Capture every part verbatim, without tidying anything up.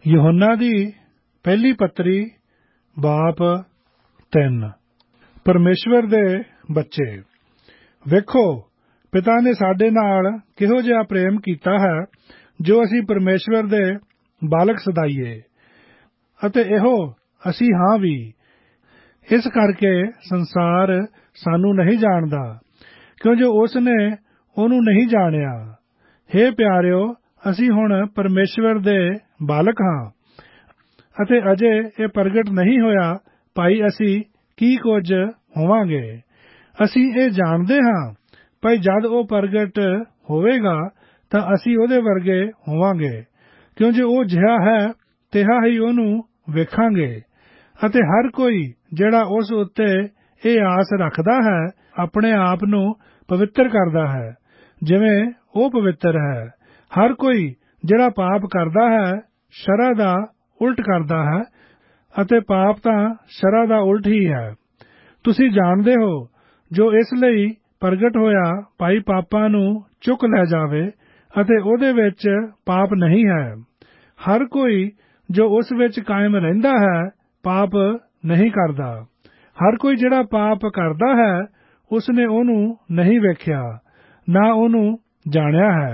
यूहन्ना दी पहली पत्री बाप तीन। परमेश्वर दे बच्चे। वेखो पिता ने साडे नाल किहो जिहा प्रेम कीता है जो असी परमेश्वर दे बालक सदाईए, अते इहो असी हां भी। इस करके संसार सानू नहीं जानदा, क्यों जो उसने ओनू नहीं जानिया। हे प्यारिओ, असी हुण परमेश्वर दे बालक हां, अते अजे ये प्रगट नहीं होया भाई असी की कुछ होवांगे। असी ये जानदे हां भाई जद वो प्रगट होवेगा तां असी ओदे वर्गे होवांगे, क्यों जो वो जिहा है तिहा ही ओनू वेखांगे। अते हर कोई जिहड़ा उस उत्ते ये आस रखदा है अपने आप नू पवित्र करदा है जिवें वो पवित्र है। हर कोई जिहड़ा पाप करदा है शरा दा उल्ट करदा है, अते पाप तां शरा दा उल्ट ही है। तुसी जाणदे हो जो इस लई प्रगट होया भाई पापां नू चुक लै जावे, अते ओदे विच पाप नहीं है। हर कोई जो उस विच कायम रहिंदा है पाप नहीं करदा। हर कोई जिहड़ा पाप करदा है उसने ओनू नहीं वेख्या, ना ओनू जाणिया है।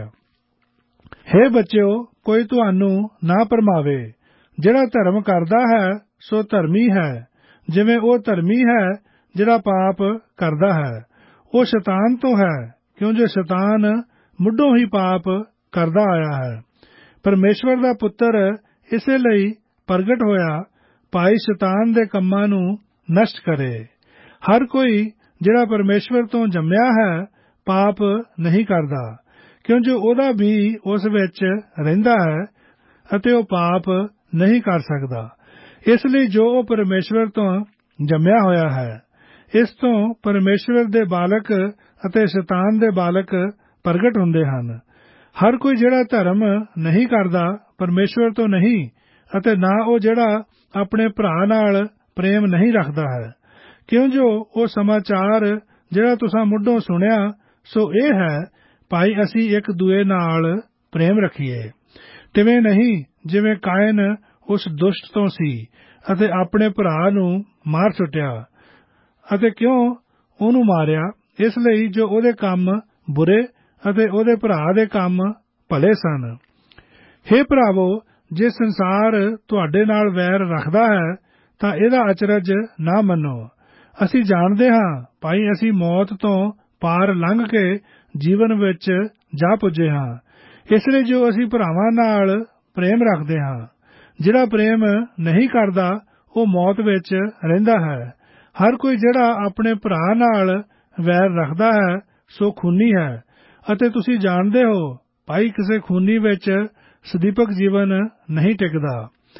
हे बच्चों, कोई तुहानू ना भरमावे। जिहड़ा धर्म करदा है सो धर्मी है, जिवें ओ धर्मी है जिहड़ा पाप करदा है। वो शैतान तो है, क्यों जो शैतान मुढ़ों ही पाप करदा आया है। परमेश्वर दा पुत्र इसे लई प्रगट होया भाई शैतान दे कम्मां नू नष्ट करे। हर कोई जिहड़ा परमेश्वर तो जम्मिया है पाप नहीं करदा, क्यों जो ओदा भी उस विच रहिंदा है, अते ओ पाप नहीं कर सकदा। इसलिए जो ओ परमेश्वर तो जम्मिया होया है, इस तो परमेश्वर दे बालक अते शैतान दे बालक प्रगट हुंदे हन। हर कोई जिहड़ा धर्म नहीं करदा परमेश्वर तो नहीं, अते ना ओ जिहड़ा अपने भरा नाल प्रेम नहीं रखदा है। क्यों जो ओ समाचार जिहड़ा तुसां मुढ़ों सुनिया सो ए है भाई असी एक दूए नाल प्रेम रखीए। तिवें नहीं जिवें कायन उस दुष्ट तो सी अते अपने भरा नू मार सुटिया। अते क्यों ओनू मारिया? इस लई जो ओदे काम बुरे अते ओदे भरा दे काम भले सन। हे भरावो, जे संसार तुहाडे नाल वैर रखदा है तां इहदा अचरज ना मन्नो। असी जाणदे हां भाई असी मौत तो पार लंघ के जीवन विच जा पुजे हां। इसलिए जो असी भरावां नाल प्रेम रखदे हां। जिहड़ा प्रेम नहीं करदा ਉਹ मौत विच रहिंदा है। हर कोई जिहड़ा अपने भरा नाल वैर रखदा है सो खूनी है, अते तुसी जाणदे हो भाई किसे खूनी विच सदीपक जीवन नहीं टिकदा।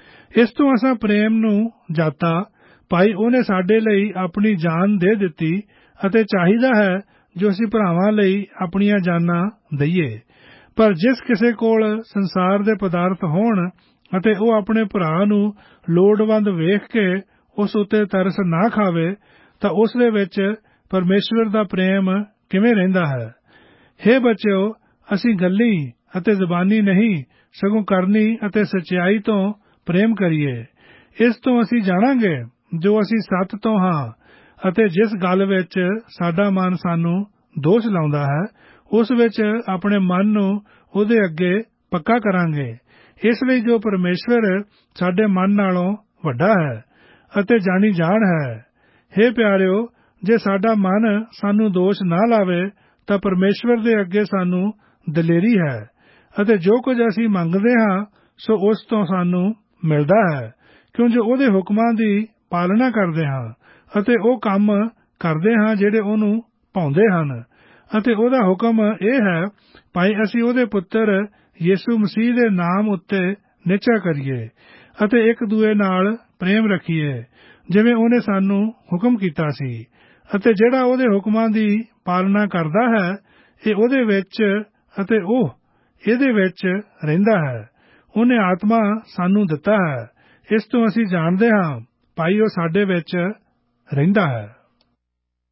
इस तो असां प्रेम नू जाता भाई ਉਹਨੇ ਸਾਡੇ ਲਈ ਆਪਣੀ ਜਾਨ ਦੇ ਦਿੱਤੀ, ਅਤੇ ਚਾਹੀਦਾ ਹੈ ਜੋ ਅਸੀਂ ਭਰਾਵਾਂ ਲਈ ਆਪਣੀਆਂ ਜਾਨਾਂ ਦਈਏ। ਪਰ ਜਿਸ ਕਿਸੇ ਕੋਲ ਸੰਸਾਰ ਦੇ ਪਦਾਰਥ ਹੋਣ ਅਤੇ ਉਹ ਆਪਣੇ ਭਰਾ ਨੂੰ ਲੋੜਵੰਦ ਵੇਖ ਕੇ ਉਸ ਉੱਤੇ ਤਰਸ ਨਾ ਖਾਵੇ, ਤਾਂ ਉਸ ਦੇ ਵਿੱਚ ਪਰਮੇਸ਼ਵਰ ਦਾ ਪ੍ਰੇਮ ਕਿਵੇਂ ਰਹਿੰਦਾ ਹੈ। ਹੇ ਬੱਚਿਓ, ਅਸੀਂ ਗੱਲੀ ਅਤੇ ਜ਼ਬਾਨੀ ਨਹੀਂ ਸਗੋਂ ਕਰਨੀ ਅਤੇ ਸੱਚਾਈ ਤੋਂ ਪ੍ਰੇਮ ਕਰੀਏ। ਇਸ ਤੋਂ ਅਸੀਂ ਜਾਣਾਂਗੇ ਜੋ ਅਸੀਂ ਸੱਤ ਤੋਂ ਹਾਂ, ਅਤੇ ਜਿਸ ਗੱਲ ਵਿੱਚ ਸਾਡਾ ਮਨ ਸਾਨੂੰ ਦੋਸ਼ ਲਾਉਂਦਾ ਹੈ ਉਸ ਵਿੱਚ ਆਪਣੇ ਮਨ ਨੂੰ ਉਹਦੇ ਅੱਗੇ ਪੱਕਾ ਕਰਾਂਗੇ। ਇਸ ਲਈ ਜੋ ਪਰਮੇਸ਼ਵਰ ਸਾਡੇ ਮਨ ਨਾਲੋਂ ਵੱਡਾ ਹੈ ਅਤੇ ਜਾਣੀ ਜਾਣ ਹੈ। ਹੇ ਪਿਆਰਿਓ, ਜੇ ਸਾਡਾ ਮਨ ਸਾਨੂੰ ਦੋਸ਼ ਨਾ ਲਾਵੇ ਤਾਂ ਪਰਮੇਸ਼ਵਰ ਦੇ ਅੱਗੇ ਸਾਨੂੰ ਦਲੇਰੀ ਹੈ, ਅਤੇ ਜੋ ਕੁਝ ਅਸੀਂ ਮੰਗਦੇ ਹਾਂ ਸੋ ਉਸ ਤੋਂ ਸਾਨੂੰ ਮਿਲਦਾ ਹੈ, ਕਿਉਂ ਜੋ ਉਹਦੇ ਹੁਕਮਾਂ ਦੀ ਪਾਲਣਾ ਕਰਦੇ ਹਾਂ ਅਤੇ ਉਹ ਕੰਮ ਕਰਦੇ ਹਾਂ ਜਿਹੜੇ ਉਹਨੂੰ ਭਾਉਂਦੇ ਹਨ। ਅਤੇ ਉਹਦਾ ਹੁਕਮ ਇਹ ਹੈ ਭਾਈ ਅਸੀਂ ਉਹਦੇ ਪੁੱਤਰ ਯਿਸੂ ਮਸੀਹ ਦੇ ਨਾਮ ਉੱਤੇ ਨਿਸ਼ਚਾ ਕਰੀਏ ਅਤੇ ਇੱਕ ਦੂਏ ਨਾਲ ਪ੍ਰੇਮ ਰੱਖੀਏ ਜਿਵੇਂ ਉਹਨੇ ਸਾਨੂੰ ਹੁਕਮ ਕੀਤਾ ਸੀ। ਅਤੇ ਜਿਹੜਾ ਉਹਦੇ ਹੁਕਮਾਂ ਦੀ ਪਾਲਣਾ ਕਰਦਾ ਹੈ ਇਹ ਉਹਦੇ ਵਿੱਚ ਅਤੇ ਉਹ ਇਹਦੇ ਵਿੱਚ ਰਹਿੰਦਾ ਹੈ। ਉਹਨੇ ਆਤਮਾ ਸਾਨੂੰ ਦਿੱਤਾ ਹੈ। ਇਸ ਤੋਂ ਅਸੀਂ ਜਾਣਦੇ ਹਾਂ ਭਾਈ ਉਹ ਸਾਡੇ ਵਿੱਚ ਰਹਿੰਦਾ ਹੈ।